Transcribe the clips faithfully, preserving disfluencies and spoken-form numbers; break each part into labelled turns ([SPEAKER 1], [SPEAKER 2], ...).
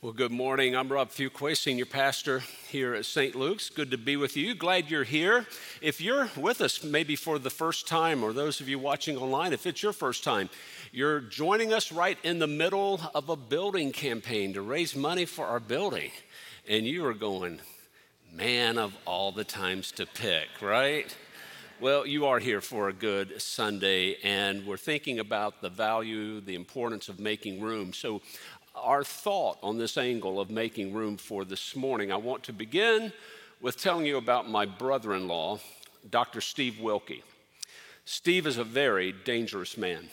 [SPEAKER 1] Well, good morning. I'm Rob Fuqua, Senior Pastor here at Saint Luke's. Good to be with you. Glad you're here. If you're with us maybe for the first time, or those of you watching online, if it's your first time, you're joining us right in the middle of a building campaign to raise money for our building. And you are going, man of all the times to pick, right? Well, you are here for a good Sunday, and we're thinking about the value, the importance of making room. So our thought on this angle of making room for this morning, I want to begin with telling you about my brother-in-law, Doctor Steve Wilkie. Steve is a very dangerous man.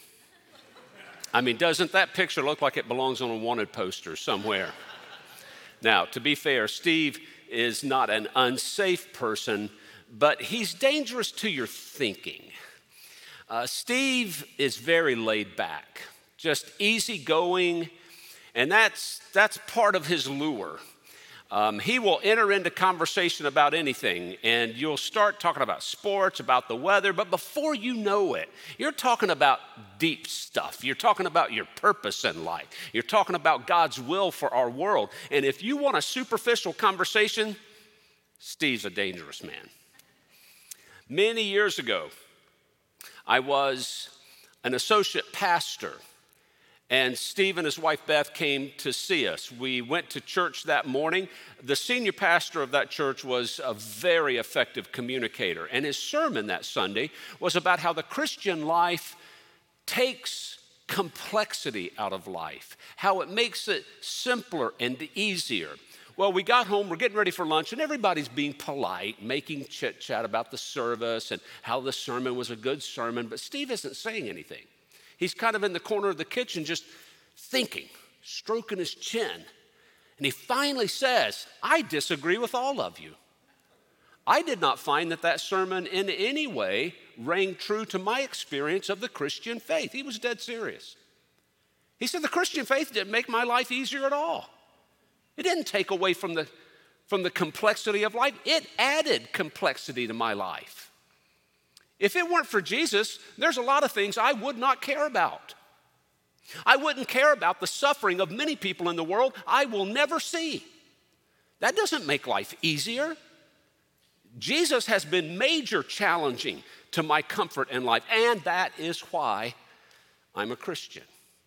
[SPEAKER 1] I mean, doesn't that picture look like it belongs on a wanted poster somewhere? Now, to be fair, Steve is not an unsafe person, but he's dangerous to your thinking. Uh, Steve is very laid back, just easygoing. And that's that's part of his lure. Um, he will enter into conversation about anything, and you'll start talking about sports, about the weather, but before you know it, you're talking about deep stuff. You're talking about your purpose in life. You're talking about God's will for our world. And if you want a superficial conversation, Steve's a dangerous man. Many years ago, I was an associate pastor, and Steve and his wife Beth came to see us. We went to church that morning. The senior pastor of that church was a very effective communicator, and his sermon that Sunday was about how the Christian life takes complexity out of life, how it makes it simpler and easier. Well, we got home, we're getting ready for lunch, and everybody's being polite, making chit-chat about the service and how the sermon was a good sermon, but Steve isn't saying anything. He's kind of in the corner of the kitchen just thinking, stroking his chin. And he finally says, I disagree with all of you. I did not find that that sermon in any way rang true to my experience of the Christian faith. He was dead serious. He said, the Christian faith didn't make my life easier at all. It didn't take away from the, from the complexity of life. It added complexity to my life. If it weren't for Jesus, there's a lot of things I would not care about. I wouldn't care about the suffering of many people in the world I will never see. That doesn't make life easier. Jesus has been major challenging to my comfort in life, and that is why I'm a Christian.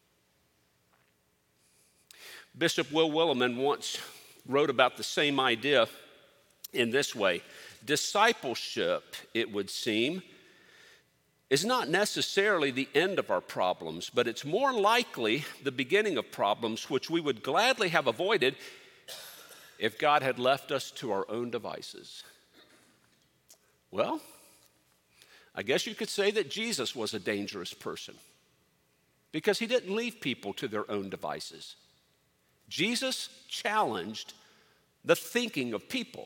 [SPEAKER 1] Bishop Will Willimon once wrote about the same idea in this way. Discipleship, it would seem, is not necessarily the end of our problems, but it's more likely the beginning of problems which we would gladly have avoided if God had left us to our own devices. Well, I guess you could say that Jesus was a dangerous person because he didn't leave people to their own devices. Jesus challenged the thinking of people.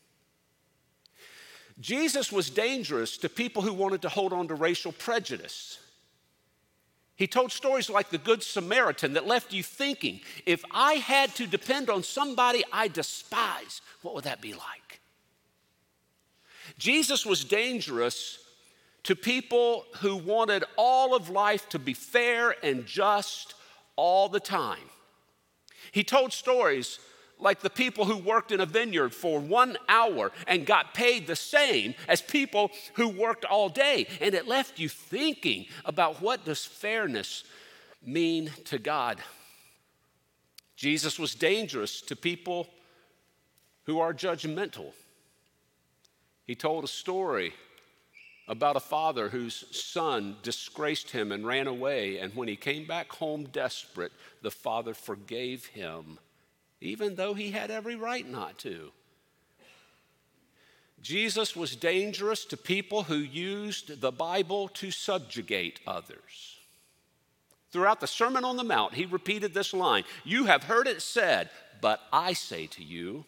[SPEAKER 1] Jesus was dangerous to people who wanted to hold on to racial prejudice. He told stories like the Good Samaritan that left you thinking, if I had to depend on somebody I despise, what would that be like? Jesus was dangerous to people who wanted all of life to be fair and just all the time. He told stories like the people who worked in a vineyard for one hour and got paid the same as people who worked all day. And it left you thinking about, what does fairness mean to God? Jesus was dangerous to people who are judgmental. He told a story about a father whose son disgraced him and ran away. And when he came back home desperate, the father forgave him, even though he had every right not to. Jesus was dangerous to people who used the Bible to subjugate others. Throughout the Sermon on the Mount, he repeated this line, you have heard it said, but I say to you.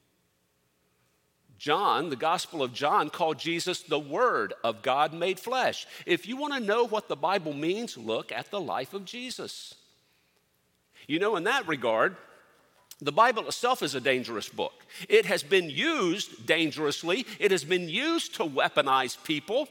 [SPEAKER 1] John, the Gospel of John, called Jesus the Word of God made flesh. If you want to know what the Bible means, look at the life of Jesus. You know, in that regard, the Bible itself is a dangerous book. It has been used dangerously. It has been used to weaponize people.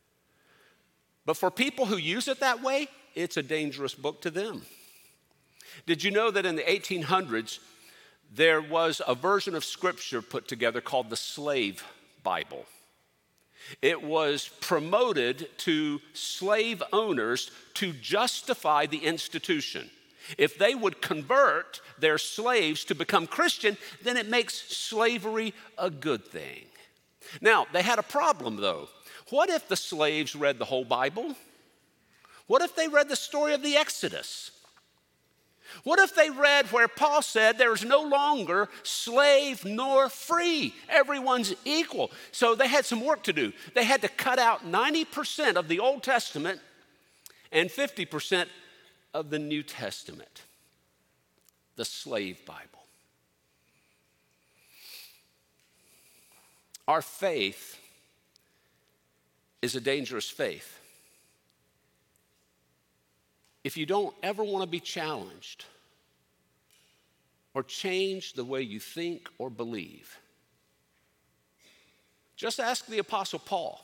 [SPEAKER 1] But for people who use it that way, it's a dangerous book to them. Did you know that in the eighteen hundreds, there was a version of Scripture put together called the Slave Bible? It was promoted to slave owners to justify the institution. If they would convert their slaves to become Christian, then it makes slavery a good thing. Now, they had a problem though. What if the slaves read the whole Bible? What if they read the story of the Exodus? What if they read where Paul said there is no longer slave nor free? Everyone's equal. So they had some work to do. They had to cut out ninety percent of the Old Testament and fifty percent of the New Testament, the Slave Bible. Our faith is a dangerous faith. If you don't ever want to be challenged or change the way you think or believe, just ask the Apostle Paul.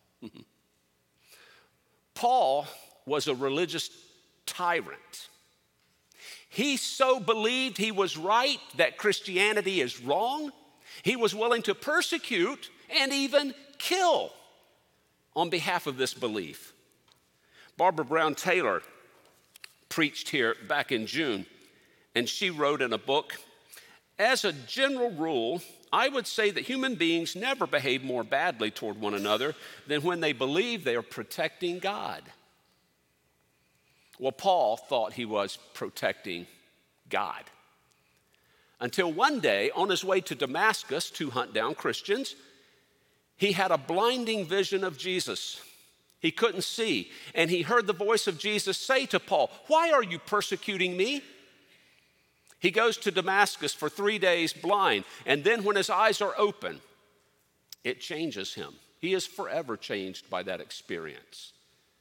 [SPEAKER 1] Paul was a religious tyrant. He so believed he was right that Christianity is wrong, he was willing to persecute and even kill on behalf of this belief. Barbara Brown Taylor preached here back in June, and she wrote in a book, "As a general rule, I would say that human beings never behave more badly toward one another than when they believe they are protecting God." Well, Paul thought he was protecting God. Until one day, on his way to Damascus to hunt down Christians, he had a blinding vision of Jesus. He couldn't see, and he heard the voice of Jesus say to Paul, "Why are you persecuting me?" He goes to Damascus for three days blind, and then when his eyes are open, it changes him. He is forever changed by that experience.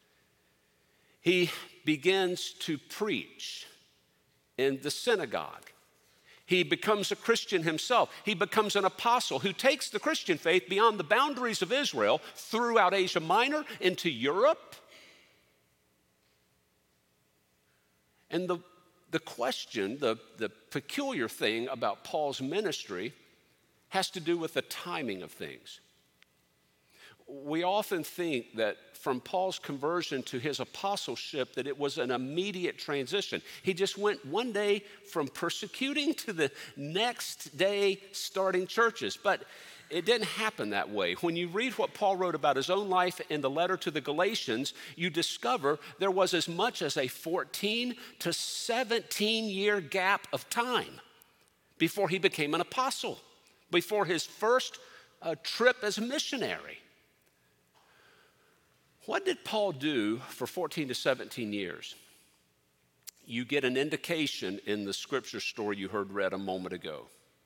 [SPEAKER 1] He begins to preach in the synagogue. He becomes a Christian himself. He becomes an apostle who takes the Christian faith beyond the boundaries of Israel throughout Asia Minor into Europe. And the, the question, the, the peculiar thing about Paul's ministry has to do with the timing of things. We often think that from Paul's conversion to his apostleship that it was an immediate transition. He just went one day from persecuting to the next day starting churches. But it didn't happen that way. When you read what Paul wrote about his own life in the letter to the Galatians, you discover there was as much as a fourteen to seventeen year gap of time before he became an apostle, before his first uh, trip as a missionary. What did Paul do for fourteen to seventeen years? You get an indication in the scripture story you heard read a moment ago.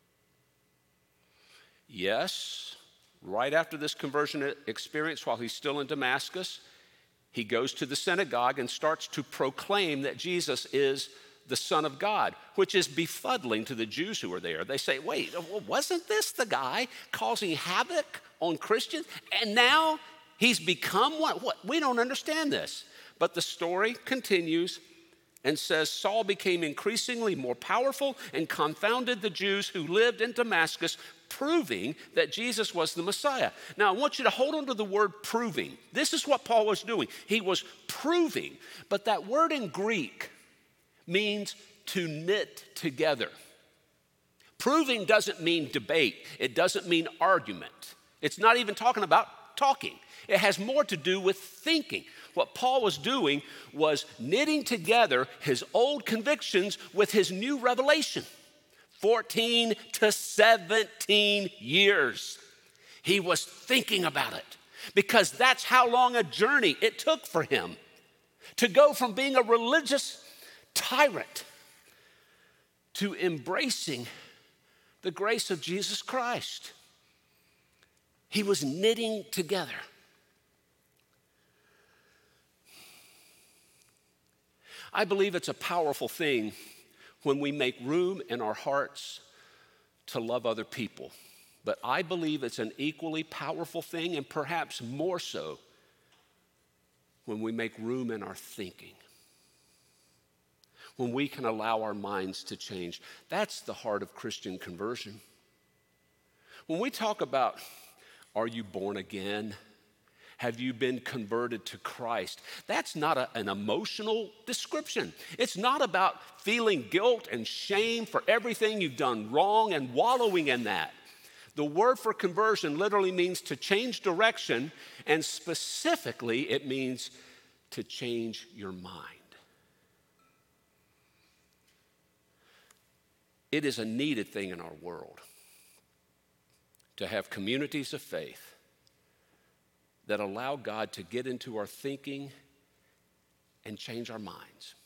[SPEAKER 1] Yes, right after this conversion experience, while he's still in Damascus, he goes to the synagogue and starts to proclaim that Jesus is the Son of God, which is befuddling to the Jews who are there. They say, wait, wasn't this the guy causing havoc on Christians? And now he's become one? What? We don't understand this. But the story continues and says, Saul became increasingly more powerful and confounded the Jews who lived in Damascus, proving that Jesus was the Messiah. Now, I want you to hold on to the word proving. This is what Paul was doing. He was proving. But that word in Greek means to knit together. Proving doesn't mean debate. It doesn't mean argument. It's not even talking about talking. It has more to do with thinking. What Paul was doing was knitting together his old convictions with his new revelation. fourteen to seventeen years. He was thinking about it because that's how long a journey it took for him to go from being a religious tyrant to embracing the grace of Jesus Christ. He was knitting together. I believe it's a powerful thing when we make room in our hearts to love other people. But I believe it's an equally powerful thing, and perhaps more so, when we make room in our thinking. when we can allow our minds to change. That's the heart of Christian conversion. When we talk about, are you born again? Have you been converted to Christ? That's not a, an emotional description. It's not about feeling guilt and shame for everything you've done wrong and wallowing in that. The word for conversion literally means to change direction, and specifically it means to change your mind. It is a needed thing in our world to have communities of faith that allow God to get into our thinking and change our minds.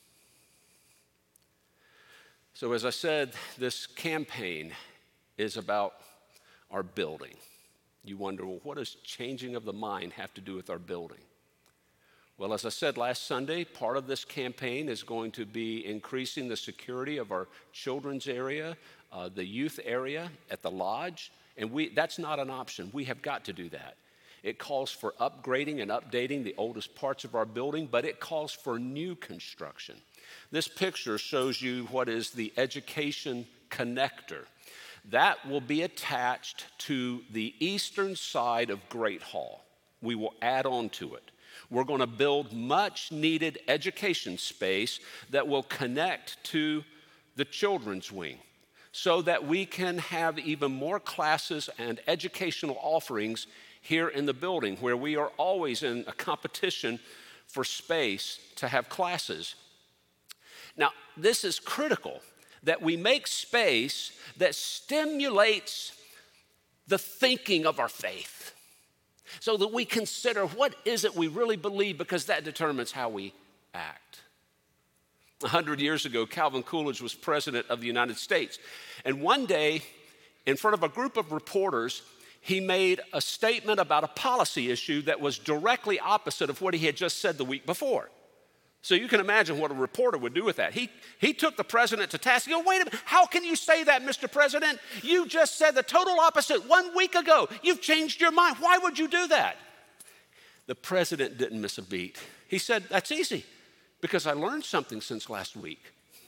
[SPEAKER 1] So as I said, this campaign is about our building. You wonder, well, what does changing of the mind have to do with our building? Well, as I said last Sunday, part of this campaign is going to be increasing the security of our children's area, uh, the youth area at the lodge, and we that's not an option. We have got to do that. It calls for upgrading and updating the oldest parts of our building, but it calls for new construction. This picture shows you what is the education connector. That will be attached to the eastern side of Great Hall. We will add on to it. We're going to build much needed education space that will connect to the children's wing so that we can have even more classes and educational offerings here in the building, where we are always in a competition for space to have classes. Now, this is critical, that we make space that stimulates the thinking of our faith, so that we consider what is it we really believe, because that determines how we act. A hundred years ago, Calvin Coolidge was president of the United States, and one day, in front of a group of reporters, he made a statement about a policy issue that was directly opposite of what he had just said the week before. So you can imagine what a reporter would do with that. He, he took the president to task. He goes, wait a minute, how can you say that, Mister President? You just said the total opposite one week ago. You've changed your mind. Why would you do that? The president didn't miss a beat. He said, that's easy, because I learned something since last week.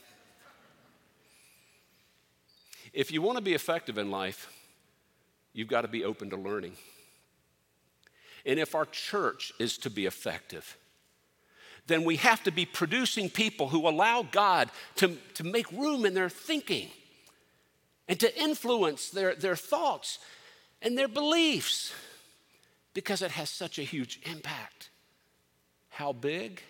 [SPEAKER 1] If you want to be effective in life, you've got to be open to learning. And if our church is to be effective, then we have to be producing people who allow God to, to make room in their thinking and to influence their, their thoughts and their beliefs, because it has such a huge impact. How big?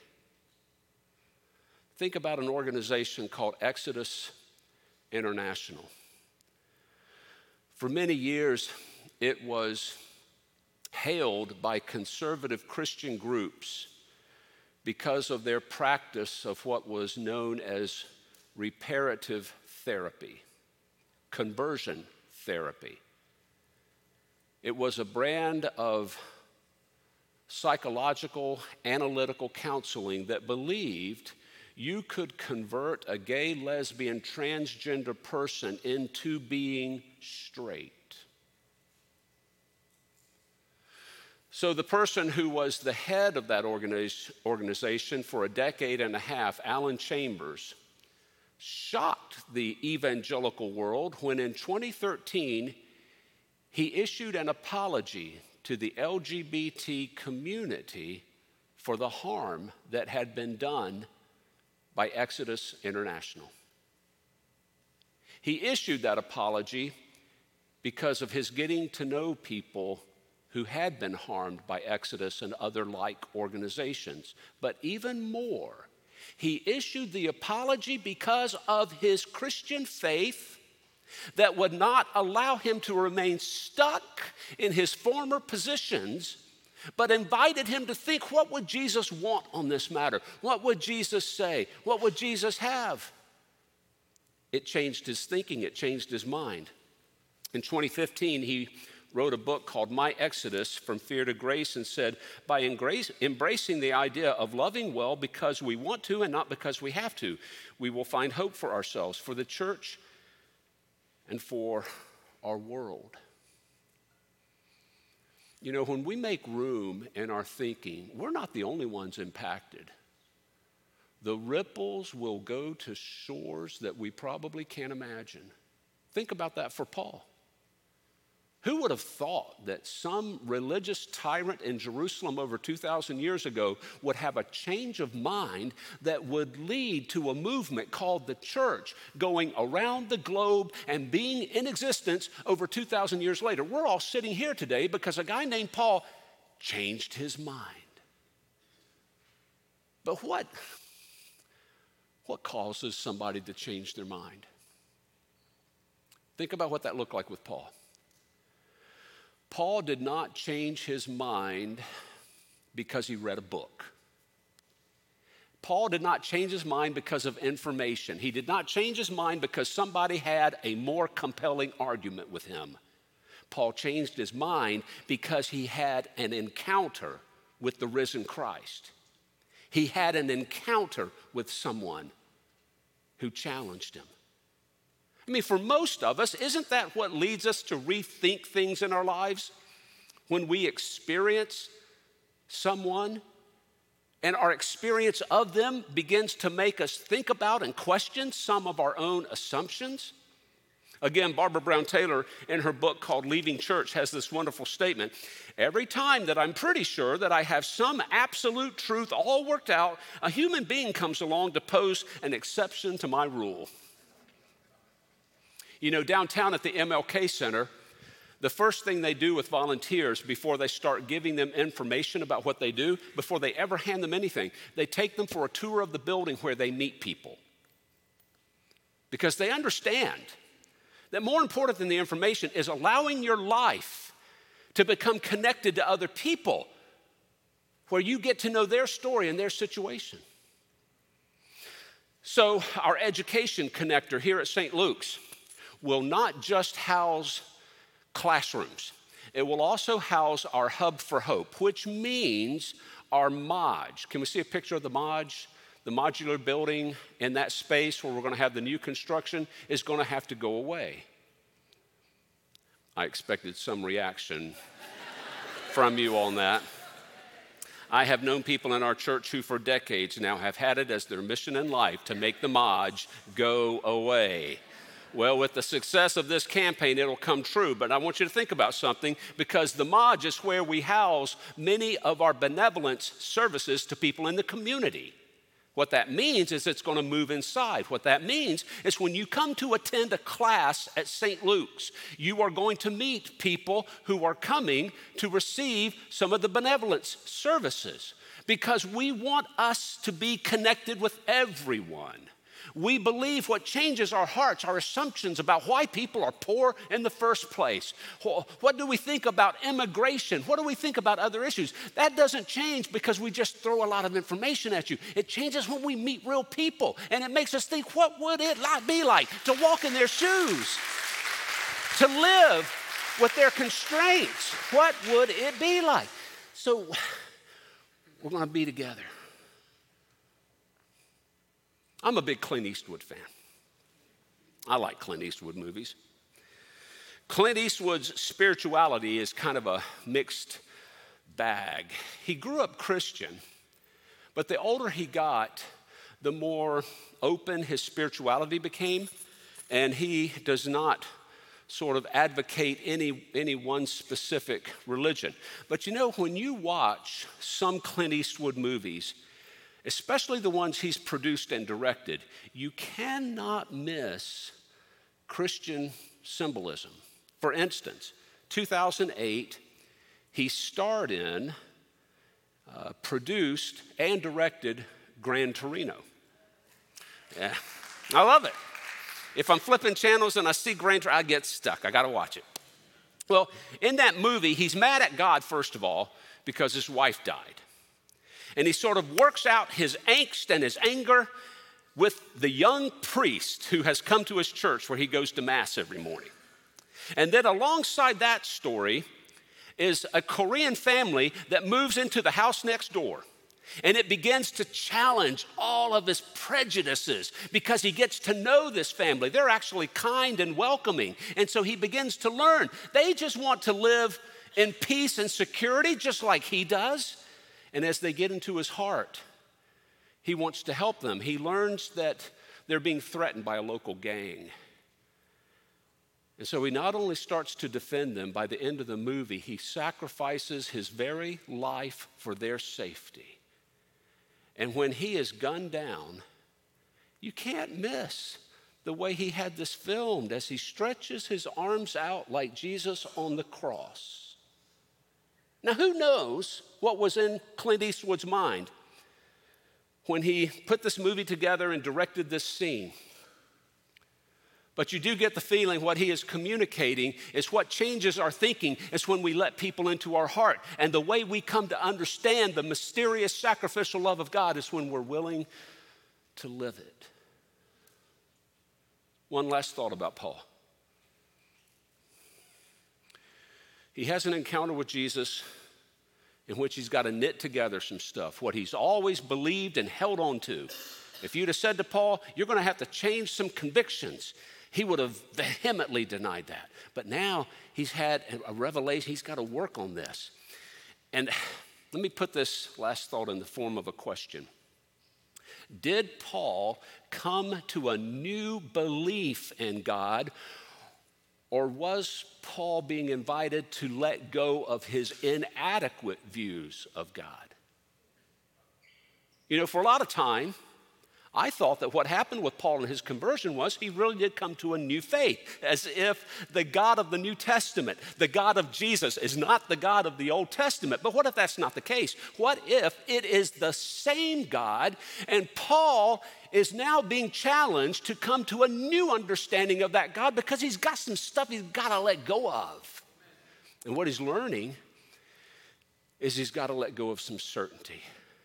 [SPEAKER 1] Think about an organization called Exodus International. For many years, it was hailed by conservative Christian groups because of their practice of what was known as reparative therapy, conversion therapy. It was a brand of psychological, analytical counseling that believed you could convert a gay, lesbian, transgender person into being straight. So the person who was the head of that organiz- organization for a decade and a half, Alan Chambers, shocked the evangelical world when in twenty thirteen he issued an apology to the L G B T community for the harm that had been done by Exodus International. He issued that apology because of his getting to know people who had been harmed by Exodus and other like organizations. But even more, he issued the apology because of his Christian faith that would not allow him to remain stuck in his former positions, but invited him to think, what would Jesus want on this matter? What would Jesus say? What would Jesus have? It changed his thinking. It changed his mind. In twenty fifteen, he wrote a book called My Exodus, From Fear to Grace, and said, by embrace, embracing the idea of loving well because we want to and not because we have to, we will find hope for ourselves, for the church, and for our world. You know, when we make room in our thinking, we're not the only ones impacted. the ripples will go to shores that we probably can't imagine. Think about that for Paul. Who would have thought that some religious tyrant in Jerusalem over two thousand years ago would have a change of mind that would lead to a movement called the church going around the globe and being in existence over two thousand years later? We're all sitting here today because a guy named Paul changed his mind. But what, what causes somebody to change their mind? Think about what that looked like with Paul. Paul did not change his mind because he read a book. Paul did not change his mind because of information. He did not change his mind because somebody had a more compelling argument with him. Paul changed his mind because he had an encounter with the risen Christ. He had an encounter with someone who challenged him. I mean, for most of us, isn't that what leads us to rethink things in our lives? When we experience someone and our experience of them begins to make us think about and question some of our own assumptions. Again, Barbara Brown Taylor, in her book called Leaving Church, has this wonderful statement. Every time that I'm pretty sure that I have some absolute truth all worked out, a human being comes along to pose an exception to my rule. You know, downtown at the M L K Center, the first thing they do with volunteers before they start giving them information about what they do, before they ever hand them anything, they take them for a tour of the building where they meet people. Because they understand that more important than the information is allowing your life to become connected to other people where you get to know their story and their situation. So our education connector here at Saint Luke's will not just house classrooms. It will also house our Hub for Hope, which means our Modge. Can we see a picture of the Modge? The modular building in that space where we're going to have the new construction is going to have to go away. I expected some reaction from you on that. I have known people in our church who for decades now have had it as their mission in life to make the Modge go away. Well, with the success of this campaign, it'll come true. But I want you to think about something, because the Modge is where we house many of our benevolence services to people in the community. What that means is it's going to move inside. What that means is when you come to attend a class at Saint Luke's, you are going to meet people who are coming to receive some of the benevolence services, because we want us to be connected with everyone. We believe what changes our hearts, our assumptions about why people are poor in the first place. What do we think about immigration? What do we think about other issues? That doesn't change because we just throw a lot of information at you. It changes when we meet real people, and it makes us think, what would it be like to walk in their shoes, to live with their constraints? What would it be like? So we're going to be together. I'm a big Clint Eastwood fan. I like Clint Eastwood movies. Clint Eastwood's spirituality is kind of a mixed bag. He grew up Christian, but the older he got, the more open his spirituality became, and he does not sort of advocate any, any one specific religion. But you know, when you watch some Clint Eastwood movies, especially the ones he's produced and directed, you cannot miss Christian symbolism. For instance, two thousand eight, he starred in, uh, produced, and directed Gran Torino. Yeah, I love it. If I'm flipping channels and I see Gran Torino, I get stuck. I got to watch it. Well, in that movie, he's mad at God, first of all, because his wife died. And he sort of works out his angst and his anger with the young priest who has come to his church where he goes to Mass every morning. And then alongside that story is a Korean family that moves into the house next door. And it begins to challenge all of his prejudices because he gets to know this family. They're actually kind and welcoming. And so he begins to learn. They just want to live in peace and security just like he does. And as they get into his heart, he He wants to help them. He learns that they're being threatened by a local gang. And so he not only starts to defend them, by the end of the movie, he sacrifices his very life for their safety. And when he is gunned down, you can't miss the way he had this filmed as he stretches his arms out like Jesus on the cross. Now, who knows what was in Clint Eastwood's mind when he put this movie together and directed this scene? But you do get the feeling what he is communicating is what changes our thinking is when we let people into our heart. And the way we come to understand the mysterious sacrificial love of God is when we're willing to live it. One last thought about Paul. He has an encounter with Jesus in which he's got to knit together some stuff, what he's always believed and held on to. If you'd have said to Paul, you're going to have to change some convictions, he would have vehemently denied that. But now he's had a revelation. He's got to work on this. And let me put this last thought in the form of a question. Did Paul come to a new belief in God, or was Paul being invited to let go of his inadequate views of God? You know, for a lot of time, I thought that what happened with Paul and his conversion was he really did come to a new faith, as if the God of the New Testament, the God of Jesus, is not the God of the Old Testament. But what if that's not the case? What if it is the same God, and Paul is now being challenged to come to a new understanding of that God because he's got some stuff he's got to let go of. And what he's learning is he's got to let go of some certainty.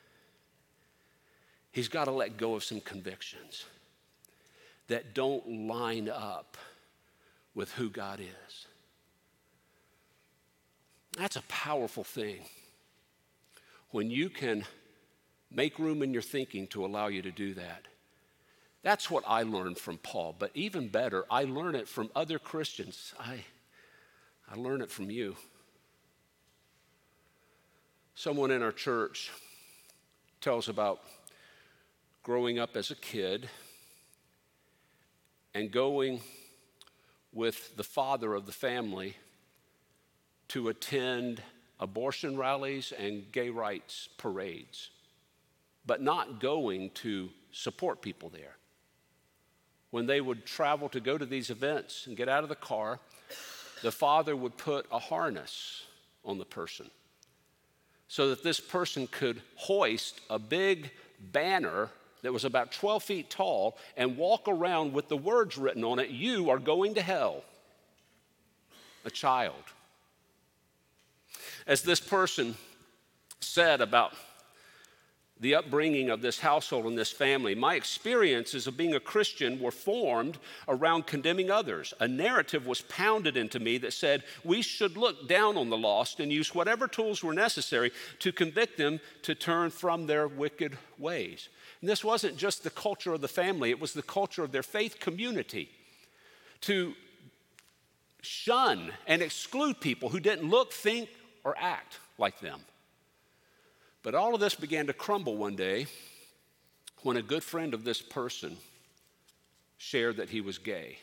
[SPEAKER 1] He's got to let go of some convictions that don't line up with who God is. That's a powerful thing when you can make room in your thinking to allow you to do that. That's what I learned from Paul, but even better, I learn it from other Christians. I, I learn it from you. Someone in our church tells about growing up as a kid and going with the father of the family to attend abortion rallies and gay rights parades, but not going to support people there. When they would travel to go to these events and get out of the car, the father would put a harness on the person so that this person could hoist a big banner that was about twelve feet tall and walk around with the words written on it, "You are going to hell." A child. As this person said about the upbringing of this household and this family, my experiences of being a Christian were formed around condemning others. A narrative was pounded into me that said we should look down on the lost and use whatever tools were necessary to convict them to turn from their wicked ways. And this wasn't just the culture of the family, it was the culture of their faith community. To shun and exclude people who didn't look, think, or act like them. But all of this began to crumble one day when a good friend of this person shared that he was gay.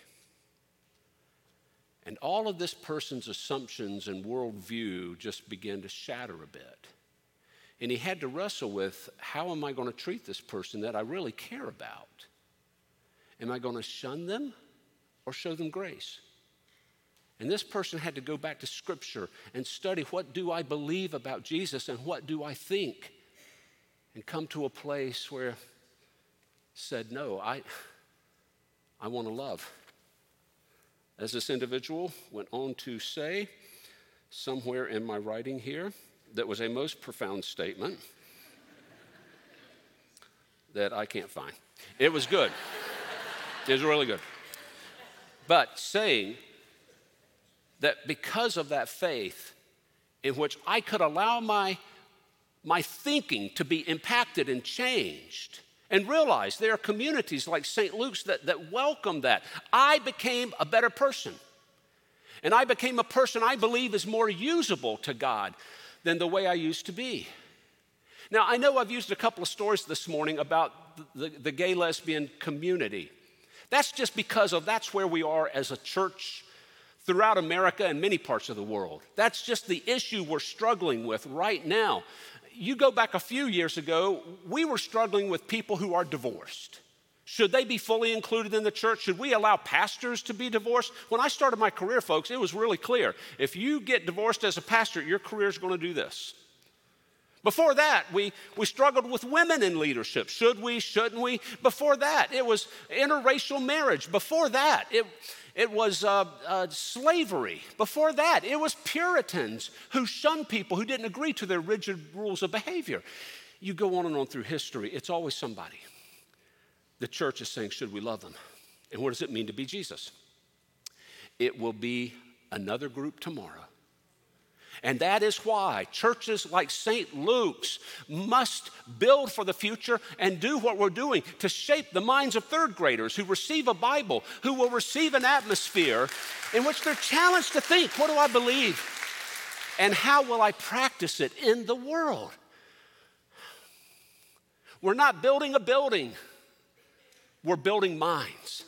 [SPEAKER 1] And all of this person's assumptions and worldview just began to shatter a bit. And he had to wrestle with, how am I going to treat this person that I really care about? Am I going to shun them or show them grace? And this person had to go back to Scripture and study, what do I believe about Jesus and what do I think? And come to a place where said, no, I, I want to love. As this individual went on to say, somewhere in my writing here, that was a most profound statement that I can't find. It was good. It was really good. But saying that because of that faith in which I could allow my, my thinking to be impacted and changed and realize there are communities like Saint Luke's that, that welcome that, I became a better person. And I became a person I believe is more usable to God than the way I used to be. Now, I know I've used a couple of stories this morning about the, the, the gay lesbian community. That's just because of that's where we are as a church throughout America and many parts of the world. That's just the issue we're struggling with right now. You go back a few years ago, we were struggling with people who are divorced. Should they be fully included in the church? Should we allow pastors to be divorced? When I started my career, folks, it was really clear. If you get divorced as a pastor, your career is going to do this. Before that, we, we struggled with women in leadership. Should we, shouldn't we? Before that, it was interracial marriage. Before that, it, it was uh, uh, slavery. Before that, it was Puritans who shunned people who didn't agree to their rigid rules of behavior. You go on and on through history, it's always somebody. The church is saying, should we love them? And what does it mean to be Jesus? It will be another group tomorrow. And that is why churches like Saint Luke's must build for the future and do what we're doing to shape the minds of third graders who receive a Bible, who will receive an atmosphere in which they're challenged to think, what do I believe? And how will I practice it in the world? We're not building a building. We're building minds.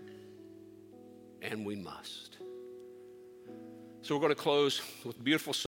[SPEAKER 1] And we must. So we're going to close with a beautiful song.